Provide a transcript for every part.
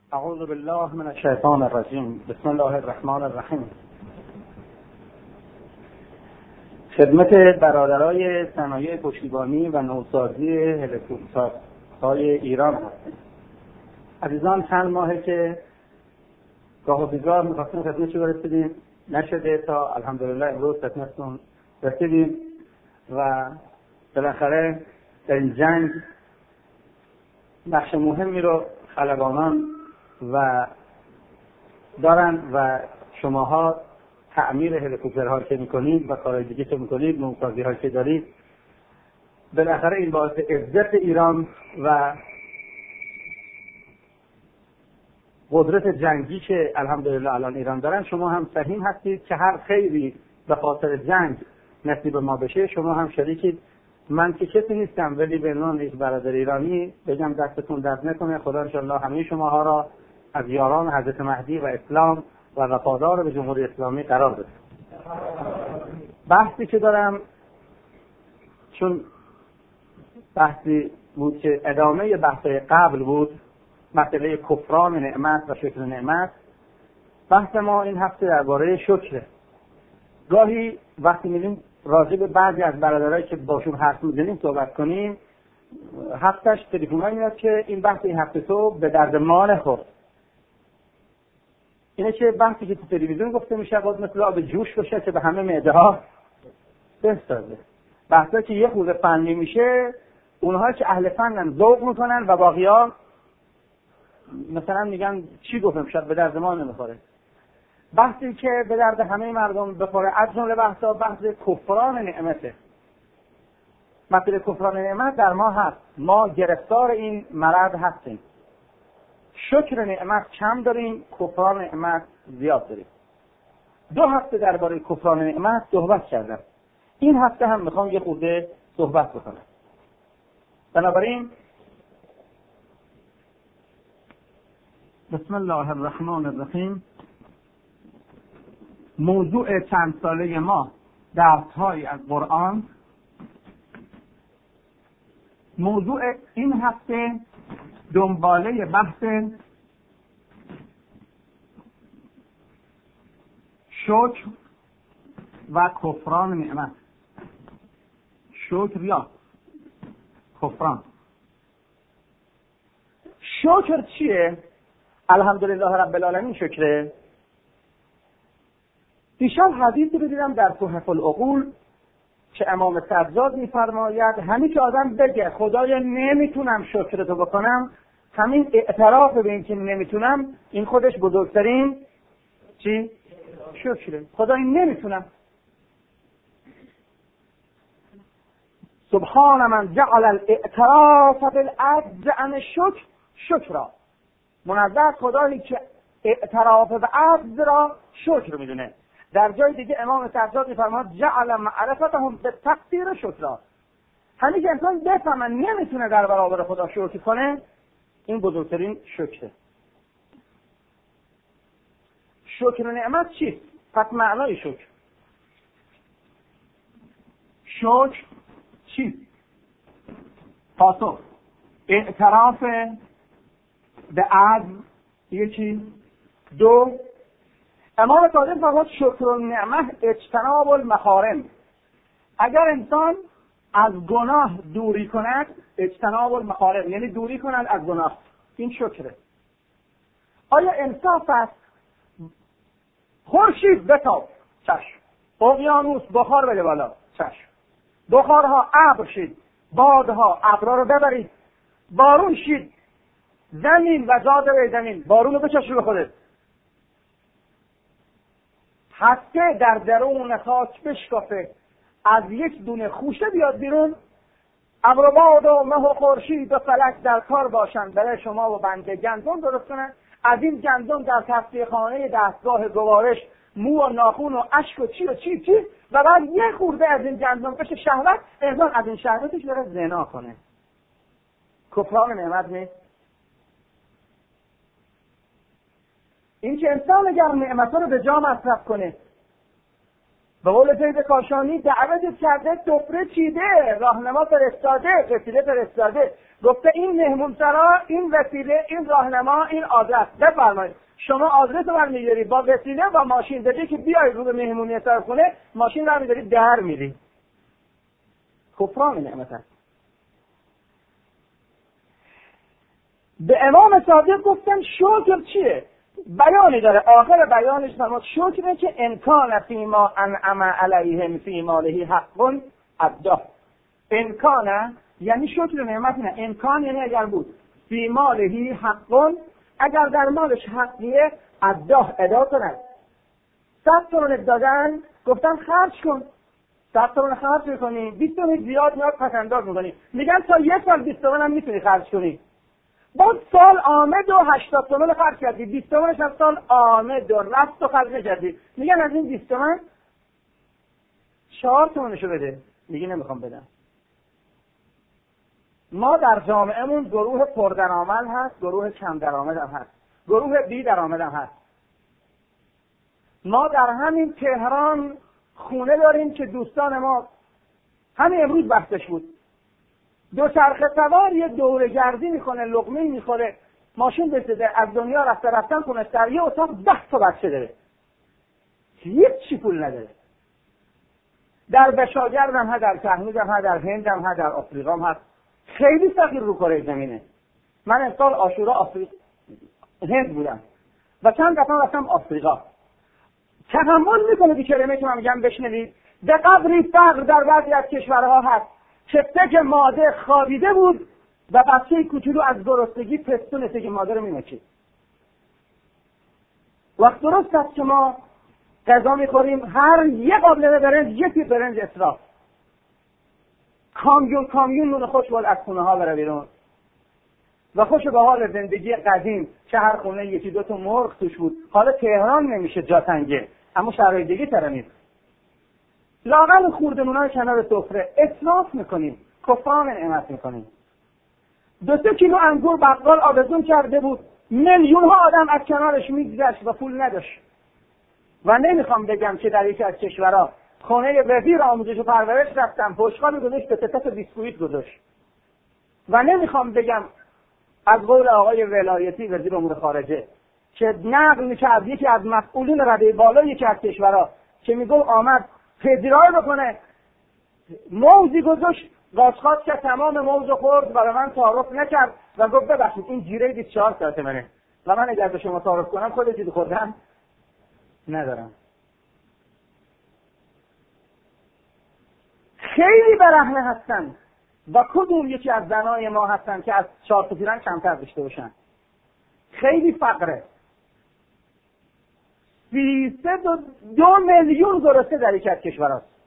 اعوذ بالله من الشیطان الرجیم. بسم الله الرحمن الرحیم. خدمت برادرای صنایع پشتیبانی و نوسازی هلیکوپترهای ایران هستیم. عزیزان، چند ماهه که گاه و بیگاه می‌خواستیم خدمتشو برسیدیم، نشده تا الحمدلله امروز خدمتتون رسیدیم و بالاخره در این جنگ نقش مهمی رو خلبانان و دارن و شماها تعمیر هلیکوپترها که میکنید و کارهای دیگه که میکنید، نوسازی‌ها که دارید، بالاخره این باعث عزت ایران و قدرت جنگی که الحمدلله الان ایران دارن، شما هم سهیم هستید که هر خیری به خاطر جنگ نصیب ما بشه شما هم شریکید. من که کسی نیستم، ولی به عنوان یک برادر ایرانی بگم دستتون درد نکنه. خدا انشالله همه شماها را از یاران حضرت مهدی و اسلام و وفادار به جمهوری اسلامی قرار بده. بحثی که دارم، چون بحثی بود که ادامه بحث قبل بود، مسئله کفران نعمت و شکر نعمت، بحث ما این هفته درباره شکره. گاهی وقتی می‌بینیم راجع به بعضی از برادرایی که باشون حرف می‌زنیم صحبت کنیم، هفتش تلفن‌ها میاد که این بحث این هفته تو به درد ما نخورد. اینه که بحثی که تو تلویزیون گفته میشه باید مثل آب جوش باشه که به همه معده‌ها بسازه. بحثی که یه خورده فنی میشه، اونها که اهل فنن ذوق میکنن و باقی‌ها مثلا میگن چی گفتم شاید به درد ما نمیخوره. بحثی که به درد همه مردم بخوره از جمله بحث کفران نعمته. مسئله کفران نعمت در ما هست، ما گرفتار این مرض هستیم. شکر نعمت کم داریم، کفران نعمت زیاد داریم. 2 هفته درباره کفران نعمت صحبت کردم، این هفته هم میخوام یه خورده صحبت بکنم. بنابراین بسم الله الرحمن الرحیم. موضوع چند ساله ما درس‌های از قرآن. موضوع این هفته دنباله بحث شکر و کفران نعمت. شکر یا کفران. شکر چیه؟ الحمدلله رب العالمین شکره. دیشب حدیثی رو دیدم در تحف العقول که امام سجاد می‌فرماید همین که آدم بگه خدایا نمیتونم شکرتو بکنم، همین اعتراف به این که نمیتونم، این خودش بزرگترین چی؟ شکره. خدایا نمیتونم. سبحان من جعل الاعتراف بالعجز عن الشکر شکرا. منزه خدایی که اعتراف به عجز را شکر میدونه. در جای دیگه امام سجاد می‌فرماید جعل معرفتهم بالتقصیر شکرا. همین که انسان بفهمه نمیتونه در برابر خدا شکر کنه، این بزرگترین شکره. شکر نعمت چیست؟ پس معنای شکر. شکر چیست؟ پاسخ: اعتراف به عجز. یکی. 2. امام صادق فرمود شکر النعمت اجتناب المحارم. اگر انسان از گناه دوری کند، اجتناب المحارم یعنی دوری کند از گناه، این شکره. آیا انصاف است خورشید بتاب؟ چشم. اقیانوس بخار بده بالا؟ چشم. بخارها ابر شید، بادها ابرها رو ببرید، بارون شید، زمین و جاده به زمین، بارون رو بچشی به خودت. هسته در درون خاک بشکافه، از یک دونه خوشه بیاد بیرون، ابر و باد و مه و خورشید و فلک در کار باشند برای شما و بنده گندم درست کنند. از این گندم در تصفیه خانه دستگاه گوارش مو و ناخون و اشک و چی و چی چی، و بعد یه خورده از این گندم بشه شهوت، انسان از این شهوتش بره زنا کنه. کفران نعمت نیست؟ این که انسان اگر نعمت‌ها رو به جا مصرف کنه، به قول سید کاشانی دعوت کرده، سفره چیده، راهنما فرستاده، وسیله فرستاده، گفته این مهمونسرا، این وسیله، این راهنما، این آدرس. بفرمایید شما آدرس رو برمی‌داری با وسیله با ماشین دادی که بیای رو به مهمونی سرخونه، ماشین رو برمی‌داری در میری. کفران نعمت است. به امام صادق گفتن شکر چیه؟ بیانی داره، آخر بیانش فرمود شکره که امکان فیما انعم علیهم فی ماله حق ادا. امکان یعنی شکر نعمت نه، امکان یعنی اگر بود فی ماله حق، اگر در مالش حقیه ادا کنن. 100 تومن دادن، گفتن خرج کن، 100 تومن خرج میکنی، 20 تومن زیاد میاد پس انداز میکنی، میگن تا یک سال 20 تومن هم میتونی خرج کنی. باز سال آمد و 80 تومن خرج کردی، 20 تومنش هم سال آمد و رفت و خرج نکردی، میگن از این 20 تومن 4 تومنشو بده، میگی نمیخوام بدم. ما در جامعهمون گروه پردرآمد هست، گروه کم درآمد هم هست، گروه بی درآمد هم هست. ما در همین تهران خونه داریم که دوستان ما همین امروز بحثش بود، دوچرخه سوار یه دوره گردی میکنه، لقمه میخوره، ماشین بسیده، از دنیا رفتن خونه سر، یه اتاق 10 تا بچه داره، هیچ چی پول نداره. در بشاگرد هم هست، در تهنود هم هست، در هند هم هست، در آفریقا هم هست. خیلی فقیر رو کره زمینه. من امسال عاشورا هند بودم و چند دفعه رفتم آفریقا. تحمل میکنه بیچاره که من میگم بشنوید، به قدری فقر در بعضی از کشورها هست که تک ماده خوابیده بود و بچه کوچولو از گرسنگی پستون تک ماده رو میمکید. وقت درست است که ما غذا میخوریم، هر یه قابلمه برنج یه تیپ برنج اسراف، کامیون نون خوش باید از خونه ها بره بیرون و خوش به حال زندگی قدیم که هر خونه یکی دو تا مرغ توش بود. حالا تهران نمیشه جا تنگه، اما شرایط دیگه تر نیست. لااقل خورده نونای کنار سفره اسراف میکنیم، کفران نعمت میکنیم. 2 کیلو انگور بقال آویزون کرده بود، میلیون ها آدم از کنارش میگذشت و پول نداشت. و نمیخوام بگم که در یکی از کشورها خانه وزیر آموزش و پرورش رفتم، پشتکار گذاشت به تتت بیسکویت گذاشت. و نمیخوام بگم از قول آقای ولایتی وزیر امور خارجه که نقل میکرد یکی از مسئولین رده بالا یکی از کشورها که میگو آمد پذیرایی بکنه، موزی گذاشت، قاشقاش که تمام موز خورد و به من تعارف نکرد و گفت ببخشید این جیره 24 ساعت منه و من اگر به شما تعارف کنم خود چیزی خوردم ندارم. خیلی برهنه هستن و کدوم یکی از زنای ما هستن که از 4 تا پیرن کمتر داشته باشن. خیلی فقره. 302 میلیون گرسنه در یک از کشور هست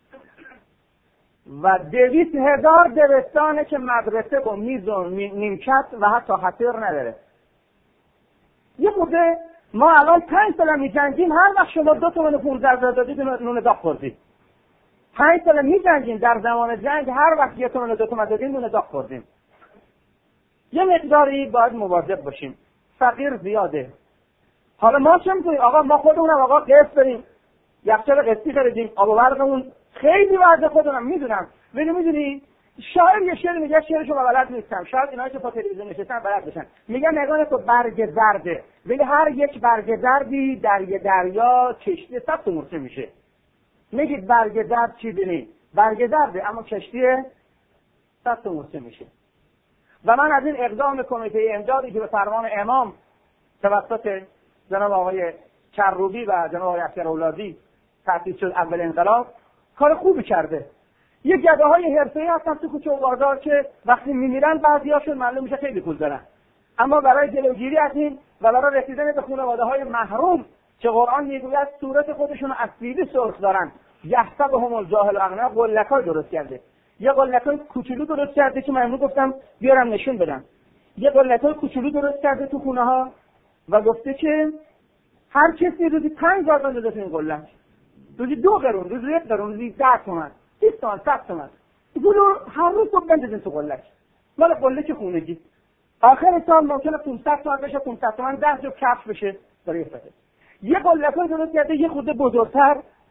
و 200,000 دبستانه که مدرسه با میز و نیمکت و حتی حصیر نداره. یه بوده ما الان 5 سال می‌جنگیم، هر وقت شما 2 تومن 15 دادید نون داغ خوردید. 5 سال می‌جنگیم، در زمان جنگ هر وقت 1 تومن و 2 تومن دادیم نون داغ خوردیم. یه مقداری باید مواظب باشیم، فقیر زیاده. حالا ما چه می‌کنیم؟ آقا ما خودمونم آقا قسط بریم، یخچال قسطی خریدیم، آب و برقمون خیلی وضع خودمونم میدونم. ولی میدونی شاعر یه شعر میگه، شعرشو بلد نیستم، شاید اینا که با تلویزیون نشستن بلد بشن، میگه نگاه تو برگ زرده، ولی هر یک برگ زردی در یه دریا کشتی 100 تا مرچه میشه. میگید برگ زرد چی بینی؟ برگ زرده اما کشتی 100 تا مرچه میشه. و من از این اقدام کمیته امدادی که به فرمان امام توسط جناب آقای کروبی و جناب آقای اکبرولادی تأسیس شد اول انقلاب، کار خوبی کرده. یه گداهای حرفه‌ای هستن تو کوچه و بازار که وقتی میمیرن بعضیاشون معلوم میشه خیلی پول دارن، اما برای جلوگیری از این و برای رسیدن به خانواده‌های محروم که قرآن میگوید صورت خودشون از سیلی سرخ دارن، یحسبهم الجاهل اغنیا، قلکای درست کرده. یه قلکای کوچولو درست کرده که من گفتم بیارم نشون بدم. یه قلکای کوچولو درست کرده تو خونه‌ها و گفته که هر کسی روزی 5000 تومان بده تو این قلک. روزی 2 قرون، روزی 1 قرون، روزی 10 تومن، 20 تومن، 100 تومن. اینو هر روز صبح بندازین تو قلک. مال قلک خونگی. آخر سال ممکنه 500 تومن بشه، 500 تومن 10 جو کفش بشه برای فقط. یه قلکای درست کرده یه خورده بزرگتر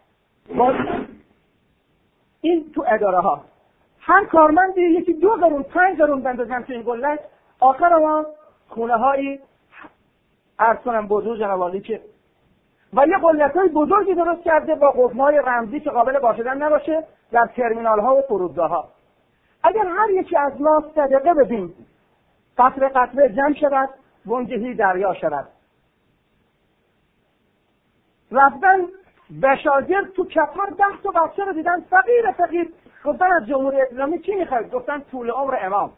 این تو اداره ها هر کارمندی یکی 2 قرون 5 قرون بندازن تو این قلت، آخر ما خونه هایی عرض کنم بزرگ جنابالی که و یه قلت‌های بزرگی درست کرده با قفل‌های رمزی که قابل باشدن نباشه در ترمینال ها و فرودگاه ها. اگر هر یکی از ما صدقه بدیم، قطره قطره جمع شود، وانگهی دریا شود. رفتن بشاگرد تو کفار 10 تا بچه رو دیدن فقیر گفتن از جمهوری اسلامی چی میخواید؟ گفتن طول عمر امام.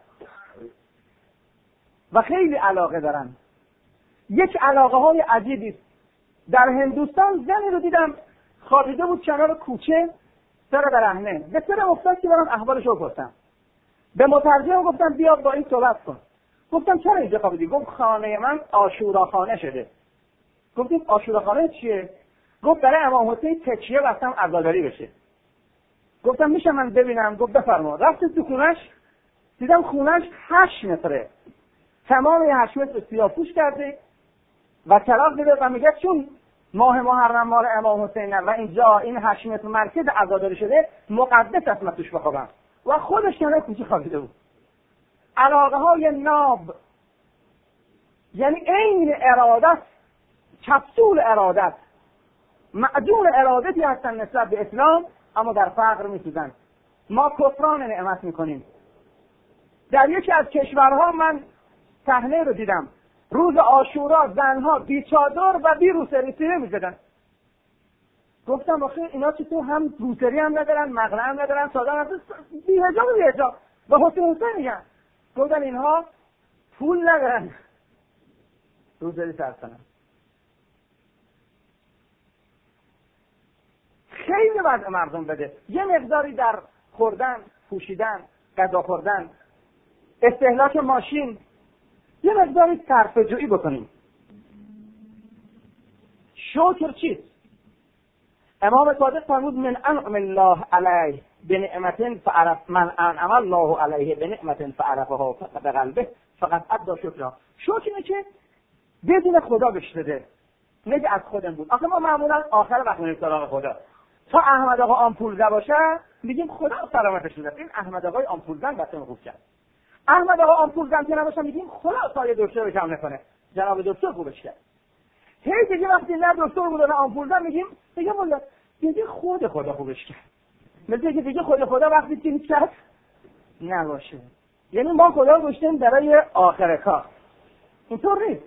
و خیلی علاقه دارن. یک علاقه های عجیبی است. در هندوستان زنی رو دیدم خوابیده بود کنار کوچه، سر برهنه. به سر افتاد که برام احوالش رو پرسیدم. به مترجم گفتم بیا با این صحبت کن. گفتم چرا اینجا خوابیدی؟ گفت خانه من عاشوراخانه شده. گفتیم عاشوراخانه چیه؟ گفت برای امام حسین تکیه بستم عزاداری بشه. گفتم میشه من ببینم؟ گفت بفرما. رفت تو خونش، دیدم خونش 8 متره. تمام 8 متر سیاه‌پوش کرده و چراغ میده و میگه چون ماه محرم مال امام حسین و اینجا این 8 متر مرکز عزاداری شده، مقدس است من توش بخوابم. و خودش کنار کوچه خوابیده بود. علاقه های ناب، یعنی عین ارادت، کپسول ارادت، معجون ارادتی هستن نسبت به اسلام، اما در فقر میسوزن. ما کفران نعمت میکنیم. در یکی از کشورها من صحنه رو دیدم، روز عاشورا زنها بی چادر و بی روسری سینه میزدن. گفتم آخه اینا چطور هم روسری هم ندارن، مقنعه هم ندارن، چادر هم بی حجاب و حسین میگن. گفتن اینها پول ندارن روسری سر کنن. خیلی وضع مردم بده. یه مقداری در خوردن، پوشیدن، غذا خوردن، استهلاک ماشین، یه مقداری صرفه‌جویی بکنیم. شکر چیست؟ امام صادق فرمود من انعم الله علیه بنعمت فعرف من انعم الله علیه بنعمت فعرفها بقلبه فقط ادى شکرها. شکر اینه که بدون خدا بهش بده، نگه از خودم بود. آخه ما معمولا آخر وقت میریم سراغ خدا. تا احمد آقا آمپول زن باشه میگیم خدا سلامتش بده. این احمد آقای آمپول زن بسته خوب کرد. احمد آقا آمپول زن که نباشه میگیم خدا سایه دکتر رو کم نکنه. جناب دکتر خوبش کرد. هی دیگه وقتی نه دکتر بود نه آمپول زن میگیم دیگه والله دیگه خود خدا خوبش کرد. مثل که دیگه خدا وقتی چی کرد نباشه. یعنی ما خدا رو گذاشتیم برای آخر کار. اینطور نیست.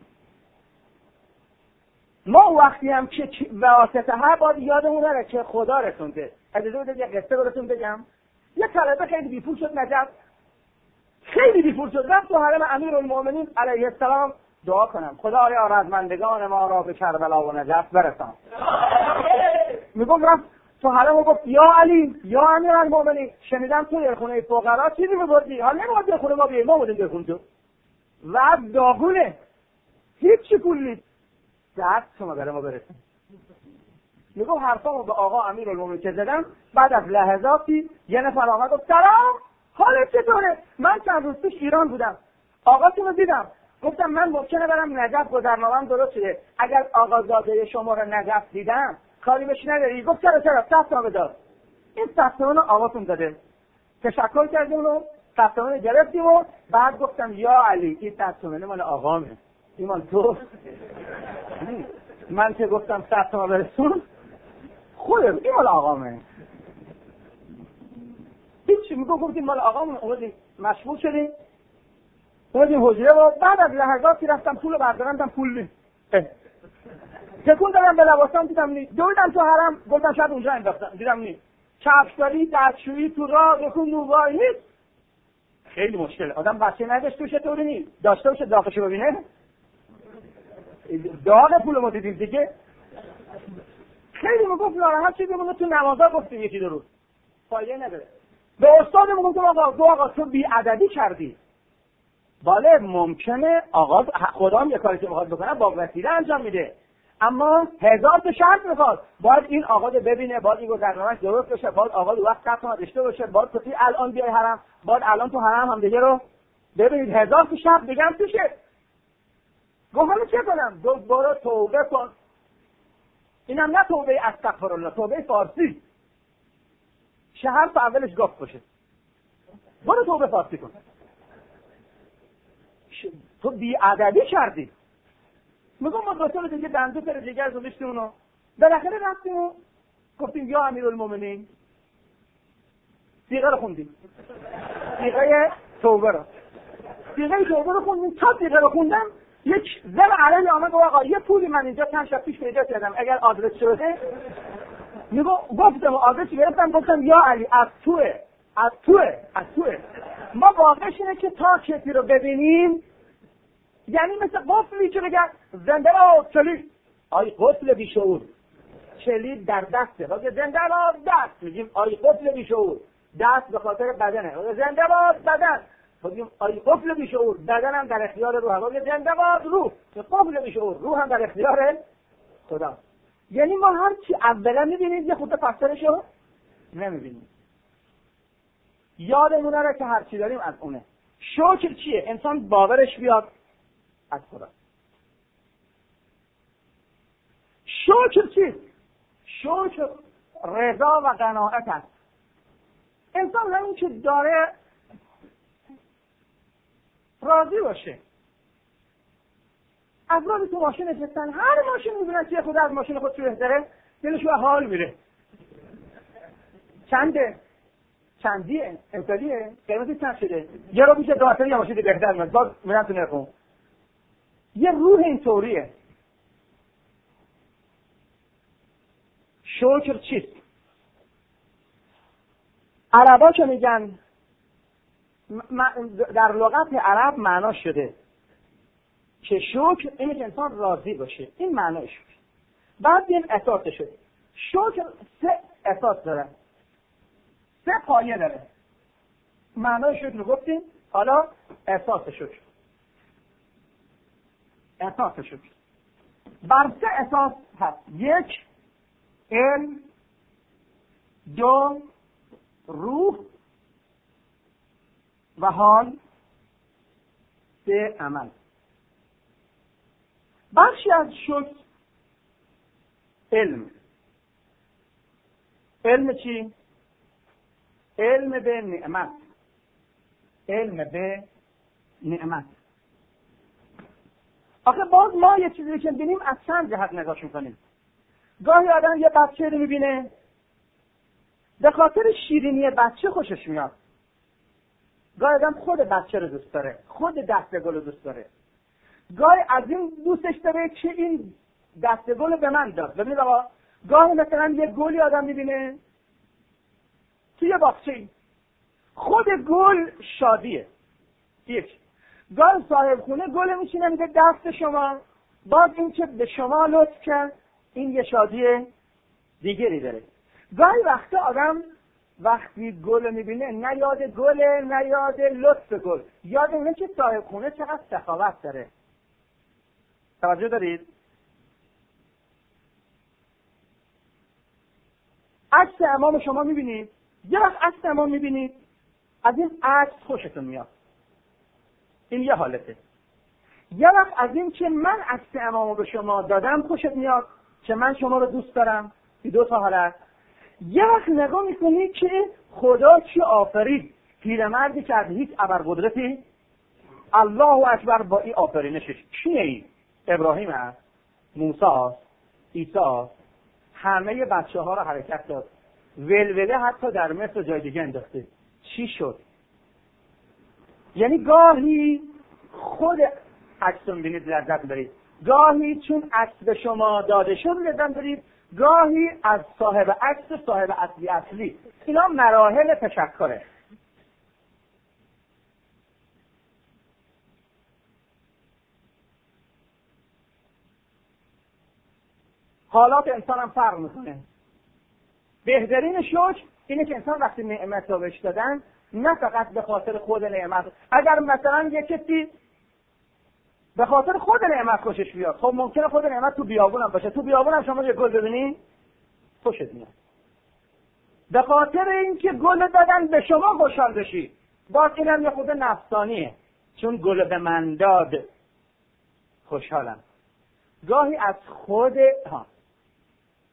ما وقتی هم که واسطه ها باید یادمون نره که خدا رسونده. اجازه بدید یه قصه براتون بگم. یه طلبه خیلی بیپول شد نجف. خیلی بیپول شد. رفت تو حرم امیرالمومنین علیه السلام دعا کنم خدایا رزمندگان ما را به کربلا و نجف برسان. میگم رفت تو حرم و گفت یا علی یا امیرالمومنین شنیدم تو در خونه فقرا چیزی می‌بردی. حالا نمی‌خواد در خونه ما بیای، ما بودیم در خونه تو. و داغونه. هیچ پول نیست. دست شما برای ما برسن. میگم حرفامو به آقا امیرالمومنین که زدم، بعد از لحظاتی یه نفر آمد گفت سلام حالت چطوره؟ من چند روز پیش ایران بودم، آقاتون رو دیدم. گفتم من ممکنه برم نجف، گذرنامه‌ام درست شده. اگر آقازاده شما رو نجف دیدم کاری بهش نداری؟ گفت چرا 100 تومن داد. این 100 تومن رو آقاتون داده. تشکر کردیم و 100 تومن گرفتیم و بعد گفتم یا علی این 100 تومن مال آقامه، این مال تو. من که گفتم 100 تومن برسون خودم، این مال آقامه. هیچی گفتیم مال آقامون. اومدیم مشغول شدیم، اومدیم حجره و بعد از لحظاتی رفتم پول رو بردارم، پول نیست. تکون دادم به لباسام دیدم نیست. دویدم تو حرم گفتم شاید اونجا انداختم دیدم نیست. کفشداری، دستشویی تو راه رکون نوبایی نیست. خیلی مشکله. آدم بچه نداشت توش طوری نیست. داشته باشه داغشو ببینه. داغ پول ما دیدیم دیگه. خیلی میگفت ناراحت شدیم تو نمازا گفتیم یکی دو روز. فایده نداره. به استادمون گفتم آقا تو بی‌ادبی کردی. بله ممکنه آقا خدا هم یه کاری که میخواد بکنه با وسیله انجام میده، اما 1000 تا شرط میخواد. باید این آقا رو ببینه، باید این گذرنامه‌اش درست بشه، باید آقا رو وقت قطعا داشته باشه، باید تو الان بیای حرم، باید الان تو حرم هم دیگه رو ببینید. 1000 تا شرط بگم توشه. گفتم چه کنم؟ برو توبه کن. اینم نه توبه استغفرالله، توبه فارسی. شهر تا اولش گفت باشه. برو توبه فارسی کن. تو بی‌ادبی کردی. میگم ما دو دیگه دندو پر دیگر گذاشتیم اونو. بالاخره رفتیم و گفتیم یا امیرالمومنین. صیغه رو خوندیم. صیغه توبه رو. صیغه توبه رو خوندیم. تا صیغه رو خوندم یک زل علی آمد و آقا یه پولی من اینجا چند شب پیش پیدا کردم اگر آدرس شده میگم گفتم آدرس گرفتم گفتم یا علی از توه ما واقعش اینه که تا کسی رو ببینیم یعنی مثل قفلی که بگن زنده را چلی آی قفل بیشعور چلی در دسته بگه زنده را دست میگیم آی قفل بیشعور دست به خاطر بدنه زنده را بدن بگیم آی قفل بیشعور بدنم در اختیار روح بگه زنده را روح قفل بیشعور روح هم در اختیار خدا. یعنی ما هر چی اولا میبینید یه خود فسرشو نمیبینید. یادمونه را که هر چی داریم از اونه. شکر چیه؟ انسان باورش بیاد از خدا. شکر چیست؟ شکر رضا و قناعت است. انسان همین که داره راضی باشه. افراد تو ماشین نشستن، هر ماشین میبینن که خود از ماشین خود تو بهتره دلش به حال میره. چندیه؟ امتالیه؟ قیمتش چند شده؟ یه رو میشه دواتر یه ماشین بهتر میاد باز میرن تو نرخون. یه روح اینطوریه. شکر چیست؟ عربا که میگن در لغت عرب معنا شده که شکر اینه که انسان راضی باشه. این معنای شکر. بعد این اساس شده. شکر 3 اساس داره. 3 پایه داره. معنای شکر رو گفتیم. حالا اساس شکر. اساس شکر. بر 3 اساس هست. 1 علم، 2 روح و حال، 3 عمل. بخشی از شکر علم چی؟ علم به نعمت. علم به نعمت. آخه باز ما یه چیزی که ببینیم از چند جهت نگاهش میکنیم. گاهی آدم یه بچه رو میبینه به خاطر شیرینی بچه خوشش میاد. گاهی آدم خود بچه رو دوست داره، خود دستگل رو دوست داره. گاهی از این دوستش داره که این دستگل به من داد. ببینید آقا گاهی مثلا یه گلی آدم میبینه توی باغچه، خود گل شادیه. گاهی صاحب خونه گل میشینه میگه دست شما، باز این که به شما لطف کرد این یه شادی دیگری داره. گاهی وقتا آدم وقتی گل میبینه نه یاد گله نه یاد لطف گل، یاد اینه که صاحب خونه چقدر سخاوت داره. توجه دارید؟ عکس امام شما میبینید، یه وقت عکس امام میبینید از این عکس خوشتون میاد، این یه حالته. یه وقت از این که من عکس امامو به شما دادم خوشت میاد که من شما رو دوست دارم، این 2 تا حالت. یه وقت نگاه میکنید که خدا چی آفرید، پیرمردی که از هیچ ابرقدرتی الله اکبر با این آفرینشش کیه؟ این ابراهیم هست، موسی هست، عیسی هست، همه بچه ها رو حرکت داد، ولوله حتی در مصر جای دیگه انداخته. چی شد؟ یعنی گاهی خود عکس رو می‌بینید لذت برید، گاهی چون عکس به شما داده شد لذت برید، گاهی از صاحب عکس صاحب اصلی. اینا مراحل تشکره. حالات انسان هم فرق میکنه. بهترین شکر اینه که انسان وقتی نعمت رو بهش دادن نه فقط به خاطر خود نعمت. اگر مثلا یک کسی به خاطر خود نعمت خوشش بیاد، خب ممکنه خود نعمت تو بیابون هم باشه، تو بیابون هم شما یه گل ببینی خوشت میاد. به خاطر اینکه گل دادن به شما خوشحال بشی، باز اینم یه خود نفسانیه، چون گل به من داد خوشحالم. گاهی از خود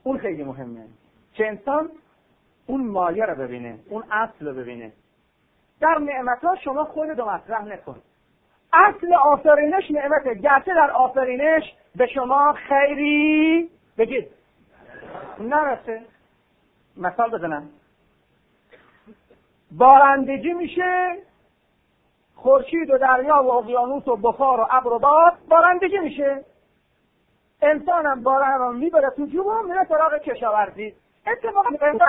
اون خیلی مهمه که انسان اون مایه رو ببینه، اون اصل رو ببینه. در نعمت‌ها شما خودت رو مطرح نکن. اصل آفرینش نعمته، گرچه در آفرینش به شما خیری بگید نرسه. مثال بزنم، بارندگی میشه، خورشید و دریا و اقیانوس و بخار و ابر و باد بارندگی میشه. انسانم باران رو میبره تو جوب و میره سراغ کشاورزی. اتفاقا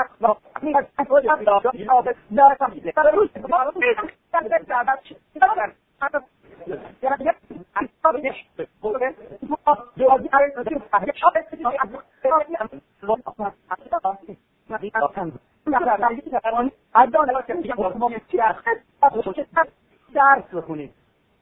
درس بخونید.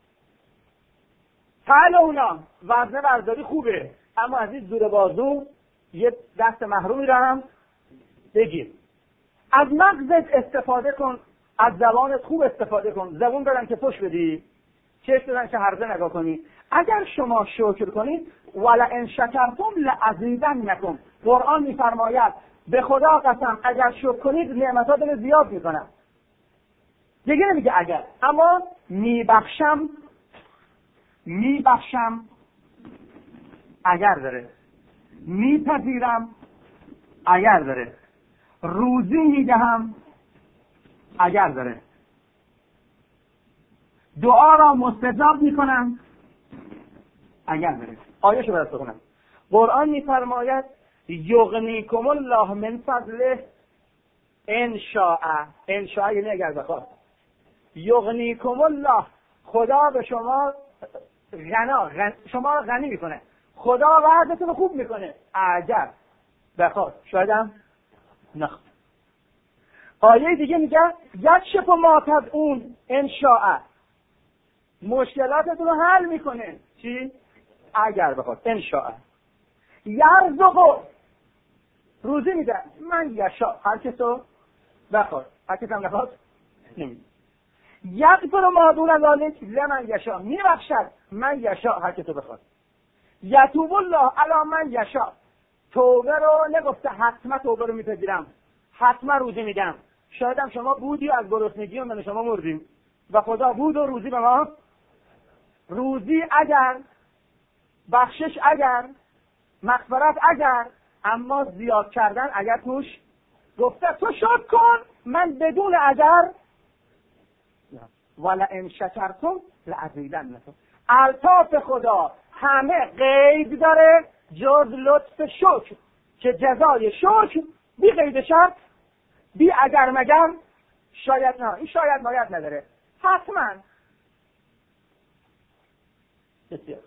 حالا اونا وزنه برداری خوبه، اما از این زور بازو یه دست محرومی دارم بگیر. از مغزت استفاده کن، از زبانت خوب استفاده کن. زبون بدن که پشت بدی، چشم بدن که هرزه نگاه کنی. اگر شما شکر کنید ولئن شکرتم لازیدنکم، قرآن میفرماید به خدا قسم اگر شکر کنید نعمتاتون زیاد میکنم. دیگه نمیگه اگر، اما میبخشم اگر داره، میپذیرم اگر داره، روزی میدهم اگر داره، دعا را مستجاب میکنم اگر داره. آیه‌شو برات بخونم. قرآن میفرماید یغنیکم الله من فضله ان شاء. ان شاء یعنی اگر بخواد. یغنیکم الله، خدا به شما شما را غنی میکنه. خدا وعدتون رو خوب میکنه اگر بخواد. شایدم نخواد. آیه دیگه میگه یکشف ما تدعون ان شاء، مشکلاتتون رو حل میکنه. چی؟ اگر بخواد. ان شاء. یرزق، روزی میده. من یشاء، هر کسو بخواد. هر کس هم نخواد نمیده. یغفر ما دون ذلک لمن یشاء، میبخشد من یشاء، هر کسو بخواد. یتوب الله علی من یشاء، توبه رو نگفته حتما توبه رو میپذیرم، حتما روزی میدم. شاید هم شما بودی و از گرسنگی و من شما مردیم و خدا بود و روزی به ما. روزی اگر، بخشش اگر، مغفرت اگر، اما زیاد کردن اگر توش گفته تو شکر کن من بدون اگر. ولئن شکرتم لازیدنکم. الطاف خدا همه قید داره جز لطف شکر که جزای شکر بی قید شرط، بی اگر مگر، شاید نه. این شاید باید نداره، حتما. بسیار.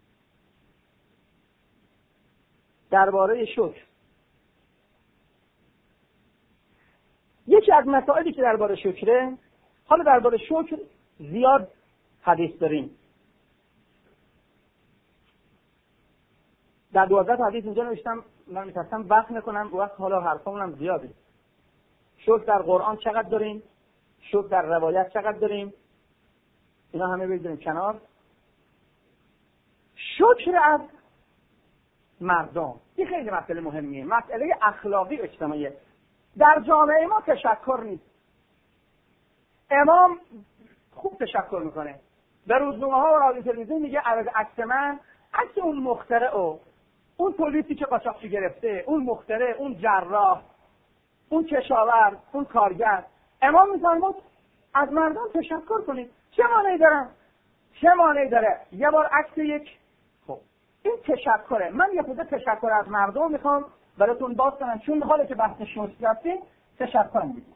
درباره شکر یکی از مسائلی که درباره شکره، حالا درباره شکر زیاد حدیث داریم. در 12 حدیث اینجا نوشتم، من می‌خواستم وقت نکنم، وقت حالا حرفامون هم زیاده. شکر در قرآن چقدر داریم، شکر در روایت چقدر داریم، اینا همه بذاریم کنار. شکر از مردم این خیلی مسئله مهمیه، مسئله اخلاقی اجتماعی. در جامعه ما تشکر نیست. امام خوب تشکر میکنه، به روزنامه‌ها و رادیو تلویزیون میگه عکس من، عکس اون مخترع و اون پلیسی که قاچاقچی گرفته، اون مخترع، اون جراح، اون کشاورز، اون کارگر. امام میفرمود از مردم تشکر کنید. چه مانعی داره؟ یه بار عکس یک، خب این تشکره. من یه خود تشکر از مردم میخوام براتون باز کنم، چون حالا که بحث شوش رفتیم تشکر میگیم.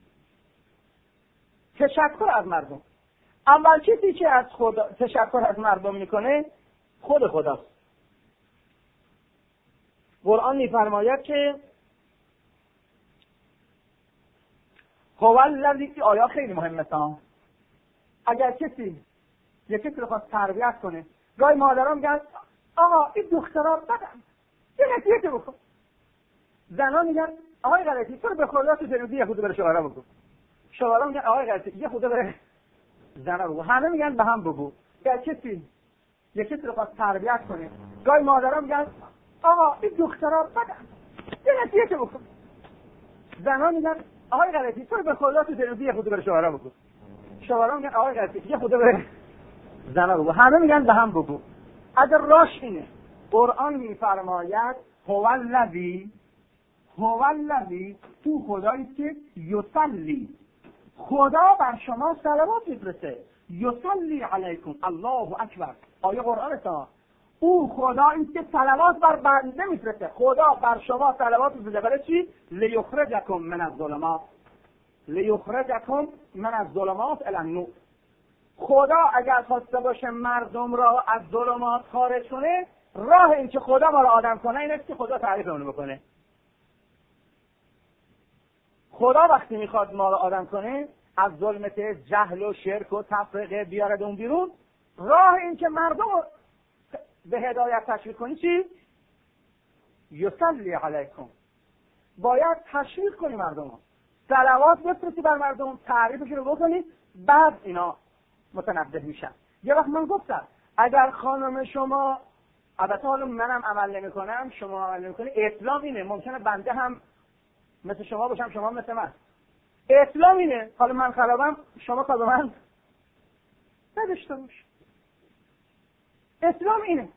تشکر از مردم. اول کسی که از خدا تشکر از مردم میکنه خود خداست. قرآن میفرماید که هو الذی، آیات خیلی مهمه. اگر کسی رو خواست تربیت کنه، گاهی مادران میگن آقا این دخترا بدن، یه نصیحت بکن. زنا میگن آقای غلطی تو رو به خدا تو جنوبی یه خود بره شوهرا بگو. شوهرا میگن آقای غلطی یه خود بره زنا بگو. همه میگن به هم بگو. اگر کسی رو خواست تربیت کنه، گاهی مادران میگن آقا این دخترا بدن، یه نصیحت بکن. زنها میگن آقای غلطی تو به خدا تو تلویزیون یه خود به شوهرها بگو. شوهرها میگن آقای غلطی یه خود به زنها بگو. همه میگن به هم بگو. اگر راش اینه قرآن میفرماید هو الذی تو خدایی که یصلی، خدا بر شما صلوات میفرسته. یصلی علیکم الله اکبر. آیه قرآن تا او خدایی که صلوات بر بنده میفرسته. خدا بر شما صلوات میفرسته. برای چی؟ لیخرجکم من الظلمات الی النور. خدا اگر خواسته باشه مردم را از ظلمات خارج کنه، راه این که خدا ما را آدم کنه اینه که خدا تعریف اونو بکنه. خدا وقتی میخواد ما را آدم کنه، از ظلمت جهل و شرک و تفرقه بیارد اون بیرون، راه این که مردم به هدایت تشویق کنی چی؟ یصلی علیکم. باید تشویق کنی مردم، صلوات بفرستی بر مردم، تعریفش رو بکنی، بعد اینا متنبه میشن. یه وقت من گفتم اگر خانم شما، البته حالا منم عمل نمی کنم شما عمل نمی کنی، اسلام اینه، ممکنه بنده هم مثل شما باشم شما مثل من، اسلام اینه، حالا من خرابم شما تا به من نداشته باش. اسلام اینه،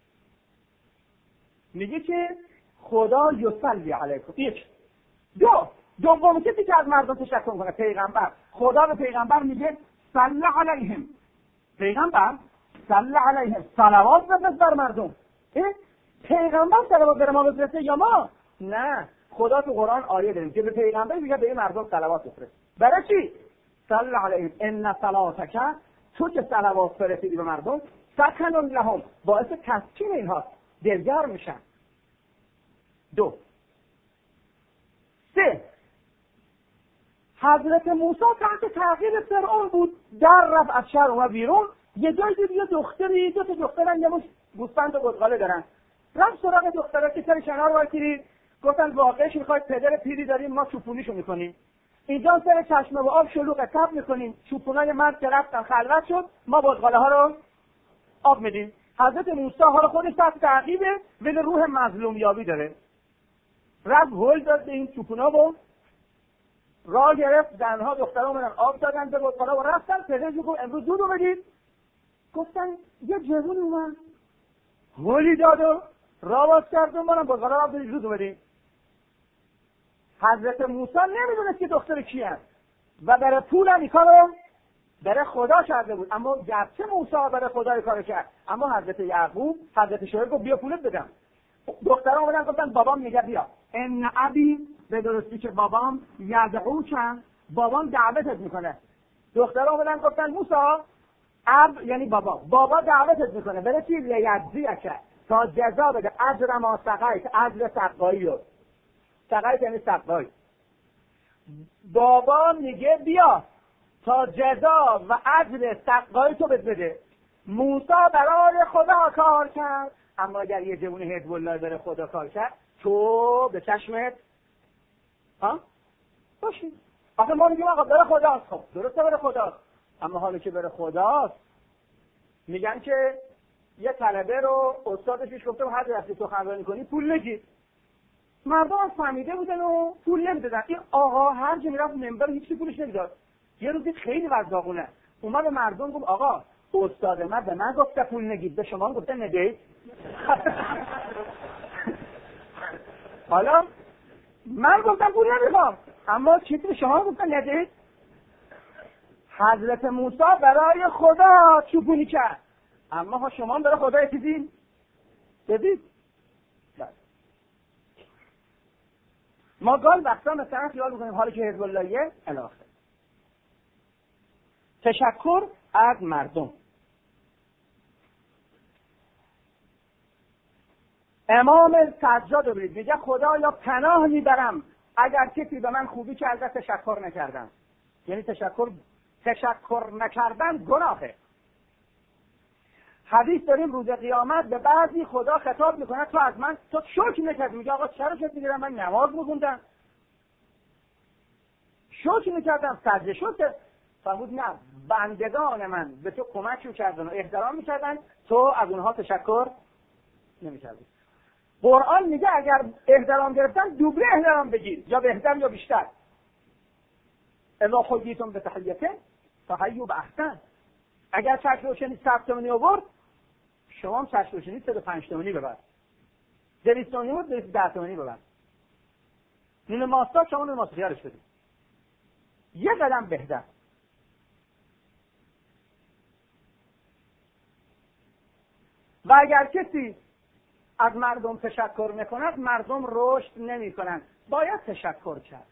میگه که خدا یصلی علیکم. یک. دوم کسی که از مردم تشکر کنه پیغمبر. خدا به پیغمبر میگه صلی علیهم. پیغمبر صلی علیهم، صلوات بفرست بر مردم. پیغمبر صلوات بر ما بفرسته یا ما؟ نه، خدا تو قرآن آیه داریم که به پیغمبر میگه به مردم صلوات بفرست. برای چی؟ صلی علیهم ان صلاتک، تو که صلوات فرستیدی به مردم، سکن لهم، باعث تسکین اینها، دلگرم میشن. 2. 3. حضرت موسی تحت تعقیب فرعون بود، در رفت از شهر اومد بیرون، یه جایی دید یه دختری، دو تا دخترن یه مش گوسفند و بزغاله دارن، رفت سراغ دخترها که سر کنار وایسید، گفتن واقعش میخواید پدر پیری داریم ما چوپونیشو میکنیم، اینجا سر چشمه و آب شلوغ تب میکنیم، چوپونای مرد که رفتن خلوت شد، ما بزغاله ها رو آب میدیم. حضرت موسی حالا خودش تحت تعقیبه ولی روح مظلوم یابی داره، رفت هول داد به این چوپونا و راه گرفت، زنها دخترها اومدن آب دادن به بزغاله و رفتن. پدرش گفت امروز دودو بدید. گفتن یه جوون اومد هولی داد و راه باز کرد و منم بزغاله آب دادید دودو بدید. حضرت موسی نمیدونست که دختر کی هست و برای پول هم این کارو برای خدا کرده بود، اما گرچه موسی برای خدا این کارو کرد، اما حضرت یعقوب، حضرت شعیب گفت بیا پولت بدم. دخترها اومدن گفتن بابام میگه بیا. ان ابی، به درستی که بابام، یدعوک، بابام دعوتت میکنه. دخترها اومدن گفتن موسی، اب یعنی بابا دعوتت میکنه، برای چی؟ لیجزیک، تا جزا بده، اجر ما سقیت، اجر سقایی رو، سقیت یعنی سقایی. بابا میگه بیا تا جزا و اجر سقایی تو بده. موسی برای خدا کار کرد، اما اگر یه جوون حزب الله برای خدا کار کرد، تو به چشمت باشی. آخه ما میگیم آقا برای خداست، خب درسته برای خداست، اما حالا که برای خداست، میگن که یه طلبه رو استادش پیش گفته هر رفتی سخنرانی کنی پول نگیر. مردم هم فهمیده بودن و پول نمیدادن. این آقا هر جا میرفت منبر هیچ پولش نمیداد. یه روزی خیلی وضاحونه اومد به مردم گفت آقا استاد من به من گفته پول نگید، به شما گفته ندید. حالا من گفتم پول نمیخوام، اما چیزی به شما گفتن ندید. حضرت موسی برای خدا چوپونی کرد، اما شما برای خدا چیزی بدید. ما گال وقتا مثلا خیال میکنیم حالی که حزب اللهیه الاخر. تشکر از مردم. امام سجاد رو برید میگه خدایا پناه میبرم اگر کسی به من خوبی کرده تشکر نکردم. یعنی تشکر نکردن گناهه. حدیث داریم روز قیامت به بعضی خدا خطاب میکنه تو از من تو شکر نکردی. میگه آقا چرا شکر میگیرم؟ من نماز میخوندم، شکر میکردم، سجده شد. فرمود نه، بندگان من به تو کمک میکردن و احترام میکردن، تو از اونها تشکر نمیکردی. قرآن میگه اگر احترام گرفتن دوبله احترام بگیر، یا بهتر یا بیشتر. اذا حییتم بتحیة فحیوا باحسن. اگر چشم روشنی 100 تومانی آورد، شما هم چشم روشنی 105 تومانی ببر. 200 تومانی بود 210 تومانی ببر. نون ماستا شما نون ماستا خیارش بدید. یه قدم بهتر. و اگر کسی از مردم تشکر میکند، مردم رشد نمیکنند. باید تشکر کرد.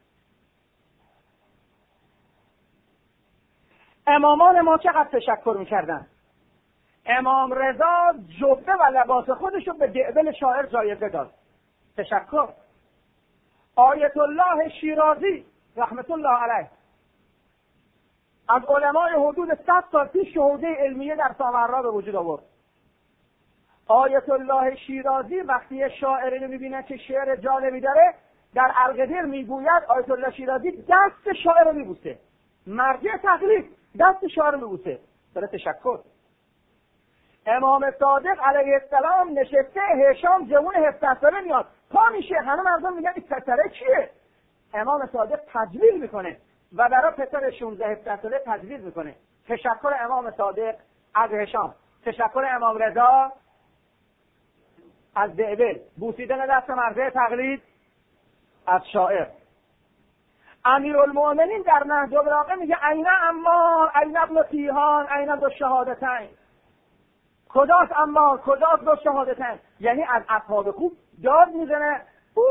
امامان ما چقدر تشکر میکردن. امام رضا جبه و لباس خودشو به دعبل شاعر جایزه داد. تشکر. آیت الله شیرازی رحمت الله علیه از علمای حدود 100 سال پیش شهوده علمیه در سامرا به وجود آورد. آیت الله شیرازی وقتی شاعری رو میبینه که شعر جالبی داره، در القدیر میگوید آیت الله شیرازی دست شاعر رو میبوسه. مرجع تقلید دست شاعر رو میبوسه. برای تشکر. امام صادق علیه السلام نشسته، هشام جوون 17 ساله میاد پا میشه، همه مردم میگن این پسره کیه؟ امام صادق تجلیل میکنه و برای پسر 16-17 ساله تجلیل میکنه. تشکر امام صادق از هشام، تشکر امام رضا از دعبل، بوسیدن دست مرجع تقلید از شاعر. امیرالمؤمنین در نهج البلاغه میگه عین عمار، عین ابن تیهان، عین دو شهادتین. کجاست عمار، کجاست دو شهادتین؟ یعنی از اصحاب خوب داد میزنه،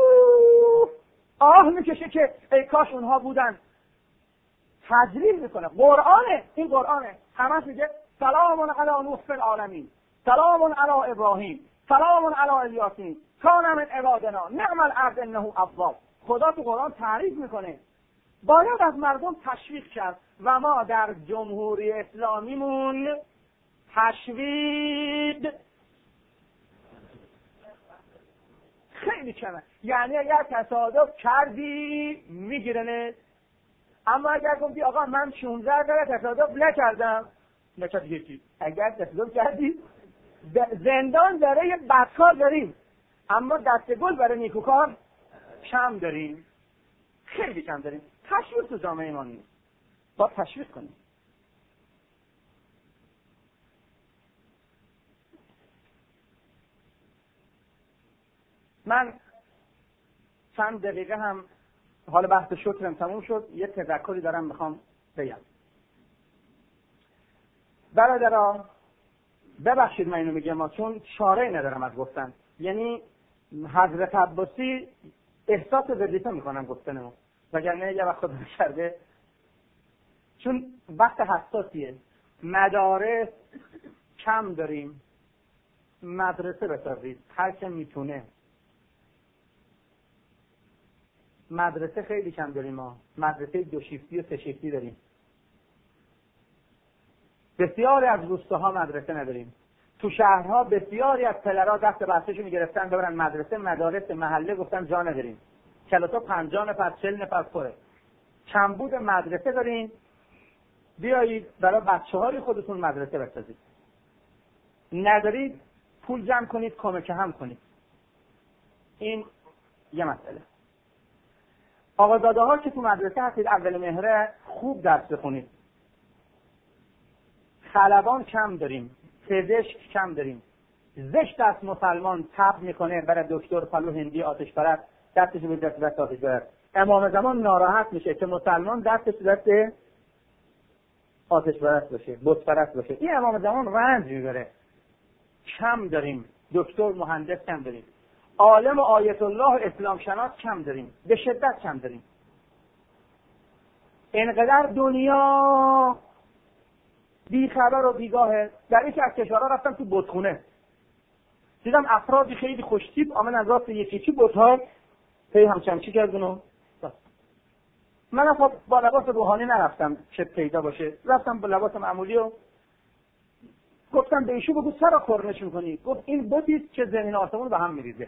آه میکشه که ای کاش اونها بودن. تجلیل میکنه. قرآنه، این قرآنه. همش میگه سلام علی نوح فی العالمین، سلام علی ابراهیم، سلام علی الیاسین، کان من عبادنا نعم العبد انه اواب. خدا تو قرآن تعریف میکنه. باید از مردم تشویق کرد و ما در جمهوری اسلامیمون تشویق خیلی کمه. یعنی اگر تصادف کردی میگیرنه، اما اگر گفتی آقا من 16 درصد تصادف نکردم، نکرد یکی. اگر تصادف کردی زندان داره، یک بدکار داریم، اما دست گل برای نیکوکار کم داریم، خیلی کم داریم. تشویق تو جامعه ما نیست، با تشویق کنیم. من چند دقیقه هم حال بحث شکرم تموم شد، یه تذکری دارم میخوام بگم. برادران ببخشید من اینو میگم چون چاره‌ای ندارم از گفتن. یعنی حضرت عباسی احساس وظیفه میکنم گفتنمو، وگرنه یه وقت خودم کرده، چون وقت حساسیه. مدارس کم داریم، مدرسه بسازید هر که میتونه. مدرسه خیلی کم داریم ما، مدرسه 2 شیفتی و 3 شیفتی داریم. بسیاری از روستاها مدرسه نداریم. تو شهرها بسیاری از پدرها دست بچه‌شون میگرفتن ببرن مدرسه، مدارس محله گفتن جا نداریم. کلاس 50 نفر 40 نفر پره. کمبود مدرسه داریم. بیایید برای بچه‌های خودتون مدرسه بسازید. ندارید پول جمع کنید، کمک هم کنید. این یه مسئله. آقازاده‌ها که تو مدرسه هستید اول مهره خوب درس بخونید. خلبان کم داریم، پزشک کم داریم. زشت است مسلمان تب میکنه برای دکتر پلو هندی آتش پرست، دستش به دست آتش پرست. امام زمان ناراحت میشه که مسلمان دستش دست آتش پرست باشه، بت پرست باشه. این امام زمان رنج میبره. کم داریم، دکتر مهندس کم داریم. عالم و آیت الله اسلام شناس کم داریم، به شدت کم داریم. اینقدر دنیا بیخبر و بیگاهه. در یکی از کشورها رفتم تو بتخونه، دیدم افرادی خیلی خوشتیپ آمدن از راست یکی بت‌ها پی همچمچی کردن. من اصلا با لباس روحانی نرفتم که پیدا باشه، رفتم با لباس معمولی و گفتم به ایشون بگو چرا خورنش میکنی؟ گفت این بتیست که زمین آسمون به هم میریزه.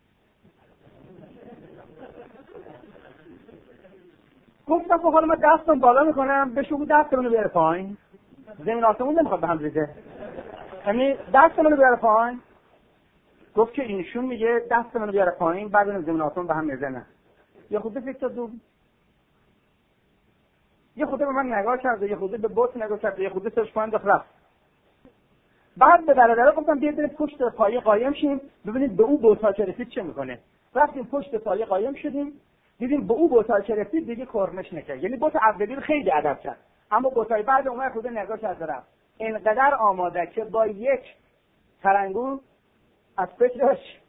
گفتم خب حالا من دستم بالا میکنم، بهش بگو دستمونو بیاره پایین. زمین آسمون نمیخواد به هم ریزه، یعنی دستمونو بیاره پایین. گفت که اینشون میگه دست منو بیاره پایین بعد اون زمیناتون به هم میزنن. یه خود فکر دو یه خود به من نگاه کرد، یه خود به بوت نگاه کرد، یه خود سرش پایین رفت. بعد به برادرها گفتم بیاید پشت پایه قایم شیم ببینید به او بوتا که رسید چه میکنه. رفتیم پشت پایه قایم شدیم، دیدیم به او بوتا که رسید دیگه کرمش نکرد. یعنی بوت اولی خیلی ادب کرد، اما بوتای بعد اومد خود نگاه کرد رفت. اینقدر آماده که با یک ترنگون از فکرش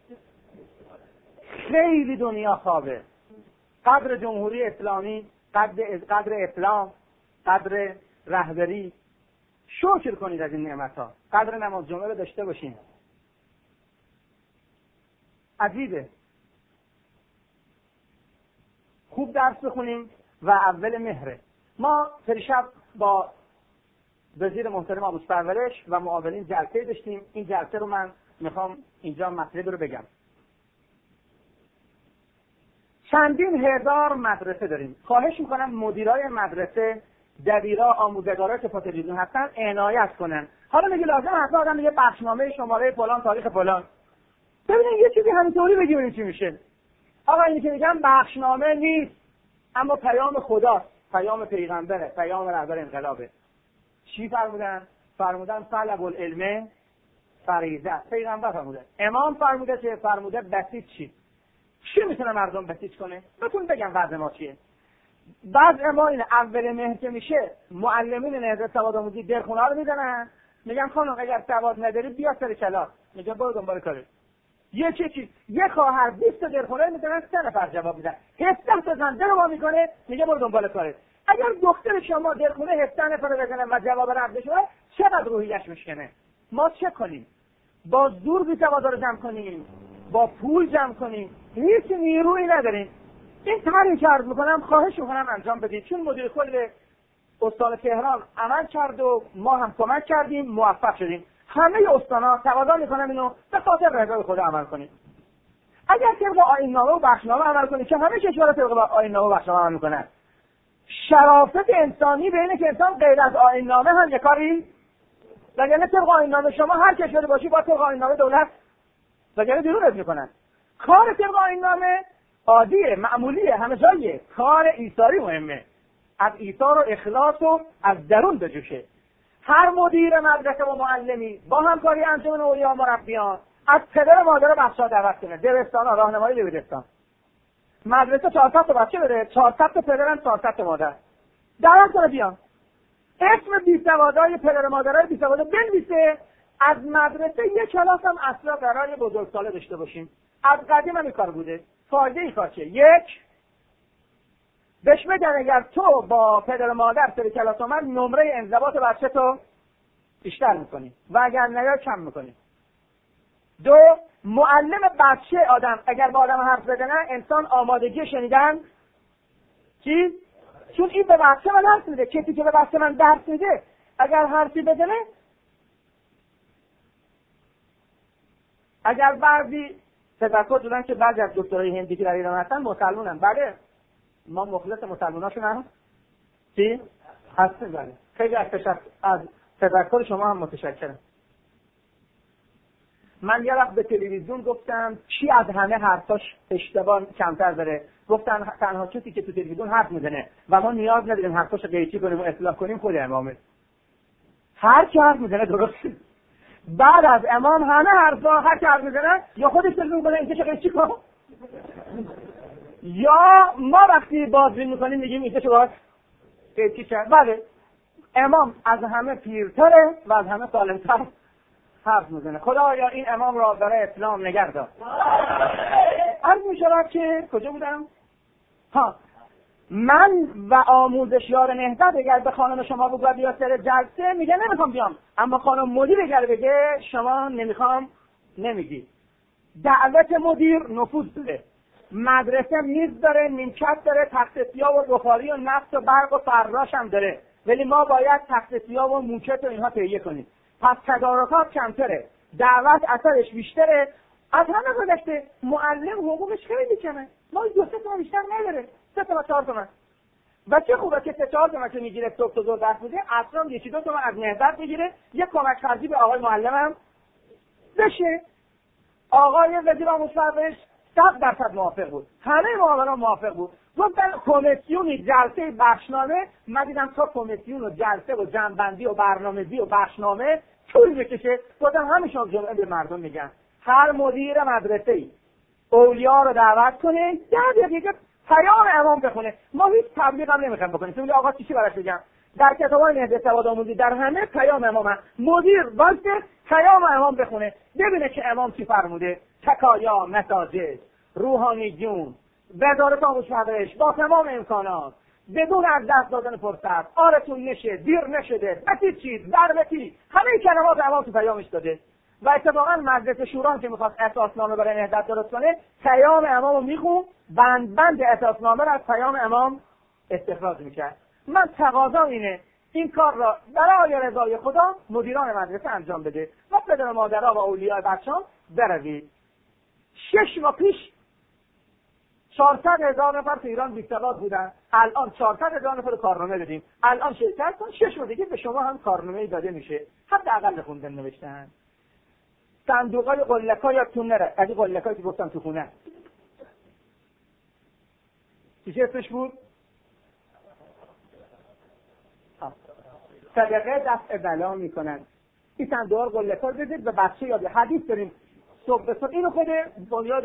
خیلی دنیا خوابه. قدر جمهوری اسلامی، قدر اسلام، قدر رهبری، شکر کنید از این نعمت‌ها. قدر نماز جمعه رو داشته باشین. عجیبه. خوب درس بخونیم و اول مهره. ما پریشب با وزیر محترم آموزش پرورش و معاونین جلسه داشتیم. این جلسه رو من میخوام اینجا مطلب رو بگم. چندین هزار مدرسه داریم. خواهش میکنم مدیرای مدرسه، دبیرا، آموزگارا که پا تلویزیون هستن عنایت کنن. حالا میگه لازم هست آدم میگه بخشنامه شماره فلان تاریخ فلان. ببینید یه چیزی همینطوری بگیم چی میشه. آقا اینی که میگم بخشنامه نیست، اما پیام خدا، پیام پیغمبره، پیام رهبر انقلابه. چی فرمودن؟ فرمودن طلب العلم فریضه. پیغمبر فرموده. امام فرموده که فرموده بسیط چی؟ چی میتونه مردم بسیج کنه؟ بهتون بگم وضع ما چیه. بعض ما این اول مهر که میشه معلمین نهضت سواد آموزی درخونه رو میزنن، میگن خانم اگر سواد نداری بیا سر کلاس. میگه برو دنبال کارت. یه خواهر 20 درخونه میزنن 3 نفر جواب میدن. 17 تا زن درو میکنه میگه برو دنبال کارت. اگر دختر شما درخونه 17 نفر رو بزنه و جواب رد بشه چقدر روحیش میشکنه؟ ما چه کنیم؟ با زور بی سوادا رو جمع کنیم؟ با پول جمع کنیم؟ هیچ نیرویی نداریم. این طرحی که عرض میکنم خواهش میکنم انجام بدید، چون مدیر کل استان تهران عمل کرد و ما هم کمک کردیم موفق شدیم. همه استانا تقاضا میکنم اینو به خاطر رضای خدا عمل کنید. اگر طبق آیین‌نامه و بخشنامه عمل کنید که همه کشورها طبق آیین‌نامه و بخشنامه عمل میکنن، شرافت انسانی به اینه که انسان غیر از آیین‌نامه هم یه کاری وگرنه طبق آیین‌نامه شما هر کشوری باشی با طبق آیین‌نامه دولت وگرنه بیرونت میکنن. کار طبق آیین‌نامه عادیه، معمولیه، همه جاییه. کار ایثاری مهمه. از ایثار و اخلاص و از درون بجوشه. هر مدیر مدرسه و معلمی با همکاری انجمن اولیا و مربیان از پدر و مادر بچه‌ها دعوت کنه. دبستانا راهنمایی دبیرستان. مدرسه 400 تا بچه بره، 400 تا پدرن، 400 تا مادر. دعوت کنه بیان. اسم بیسوادای پدر و مادرای بیسوادا بنویسه. از مدرسه یک کلاس هم اصلا برای بزرگساله داشته باشیم. از قدیم هم این کار بوده. فایده ای کار چیه؟ یک، بهش بگن اگر تو با پدر و مادر سر کلاس آمد نمره انضباط بچه تو بیشتر میکنی و اگر نیای کم میکنی. دو، معلم بچه آدم اگر با آدم حرف بزنه انسان آمادگی شنیدن چی؟ چون این به بچه من درس میده. کسی که به بچه من درس میده اگر حرفی بزنه، اگر بعضی تذکر دادن که بعضی از دکترای هندی که در ایران هستن مسلمونن، بله ما مخلص مسلموناشون هم چی؟ هستیم. بله خیلی از تذکر شما هم متشکرم. من یه وقت به تلویزیون گفتم کی از همه حرفاش اشتباه کمتر داره؟ گفتن تنها کسی که تو تلویزیون حرف میزنه و ما نیاز نداریم حرفاشو قیچی کنیم و اصلاح کنیم خود امامه. هر کی حرف میزنه درسته. بعد از امام همه حرفا هر کی حرف میزنه یا خودش تلویزیون کنه اینکه چه قیچی کن، یا ما وقتی بازبین میکنیم میگیم اینکه چه باید قیچی کرد. بله امام از همه پیرتره و از همه سالمتر حرف میزنه. خدایا این امام را برای اسلام نگه دار. عرض میشود که کجا بودم؟ من و آموزشیار نهضت اگر به خانم شما بگوید بیا سر جلسه میگه نمیخوام بیام، اما خانم مدیر اگر بگه شما نمیخوام نمیگی. دعوت مدیر نفوذ داره. مدرسه میز داره، نیمکت داره، تخت سیاه و بخاری و نفت و برق و فراش هم داره، ولی ما باید تخت سیاه و موکت و اینها تهیه کنیم. پس تدارکات کمتره، دعوت اثرش بیشتره. از همه گذشته معلم حقوقش خیلی کمه. ما 2-3 تومن بیشتر نداره، 3 تا 4 تومن. و چه خوبه که 3-4 تومن که میگیره صبح تا ظهر درس میده، اصلا 1-2 تومن از نهضت میگیره، یه کمک خرجی به آقای معلمم بشه. آقای وزیر آموزش پرورش 100% موافق بود، همه معاونان موافق بود. گفتن کمیسیونی جلسه بخشنامه، من دیدم تا کمیسیون و جلسه و جمع‌بندی و برنامه‌ریزی و بخشنامه طول بکشه. گفتم همیشه جمعه به مردم میگن هر مدیر مدرسه‌ای اولیا رو دعوت کنه 10 دقیقه پیام امام بخونه. ما هیچ تبلیغ هم نمیخوایم بکنیم. چون آقا چی براش بگم؟ در کتاب‌های نهضت سوادآموزی در همه پیام امام هست. مدیر واسه پیام امام بخونه ببینه که امام چی فرموده. تکایا مساجد، روحانی جون، وزارت آموزش پرورش با تمام امکانات بدون از دست دادن فرصت، آرتون نشه، دیر نشده، بسی چیز، دربتی، همه کلمات امام تو پیامش داده. و اتفاقا مجلس شورا که میخواست اساسنامه برای نهضت درست کنه پیام امام رو میخون، بند اساسنامه رو از پیام امام استخراج میکرد. من تقاضا اینه این کار را برای رضای خدا مدیران مدرسه انجام بده و پدر مادرها و اولیاء بچه‌ها بروید. 6 ماه پیش 400,000 نفر تو ایران بی‌سواد بودن، الان 400,000 نفر کارنامه دادیم. الان شرکت کن 6 ماه دیگه به شما هم کارنامه داده میشه. حداقل خوندن نوشتن. صندوقای قلک‌ها یادتون نره، از این قلک‌هایی که گفتم تو خونه چی اسمش بود؟ صدقه دفع بلا میکنن. این صندوق‌ها قلک‌ها بدید به بچه یاد. حدیث داریم صبح به صبح اینو خود بنیاد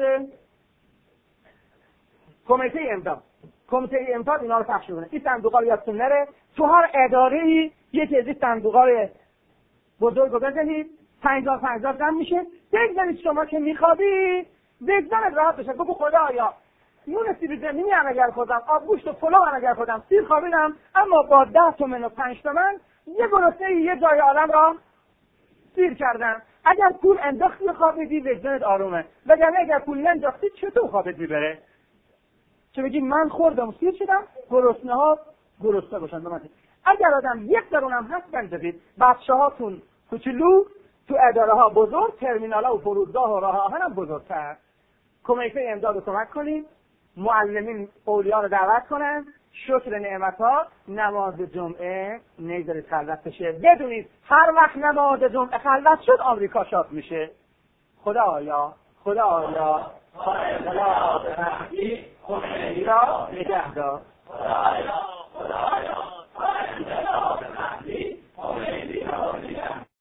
کمیته امداد اینا رو پخش کنه. این صندوق‌ها رو یادتون نره. تو هر اداره‌ای یکی از این صندوق‌ها بزرگ رو بزنید 50 جمع میشه. بگذارید شما که میخوابید وجدانت راحت بشه. بگو خدایا نون سیب زمینی هم اگر خودم، آب گوشت و پلو هم اگر خودم سیر خوابیدم، اما با 10 تومن و 5 تومن یه گرسنه یه جای عالم را سیر کردم. اگر پول انداختی خوابیدی وجدانت آرومه، وگرنه اگر پول ننداختی چطور خوابت میبره؟ چه بگی من خوردم و سیر شدم، گرسنه ها گرسنه باشن. اگر آدم یک درونم هست بندازید، بچه‌هاتون کوچولو، تو اداره ها بزرگ، ترمینال ها و فرودگاه و راه آهن هم بزرگتر. کمیته امداد رو کمک کنیم، معلمین اولیا رو دعوت کنن، شکر نعمت ها، نماز جمعه نگذارید خلوت بشه. بدونید هر وقت نماز جمعه خلوت شد آمریکا شاد میشه. خدایا خدایا خمینی را نگه دار. خدایا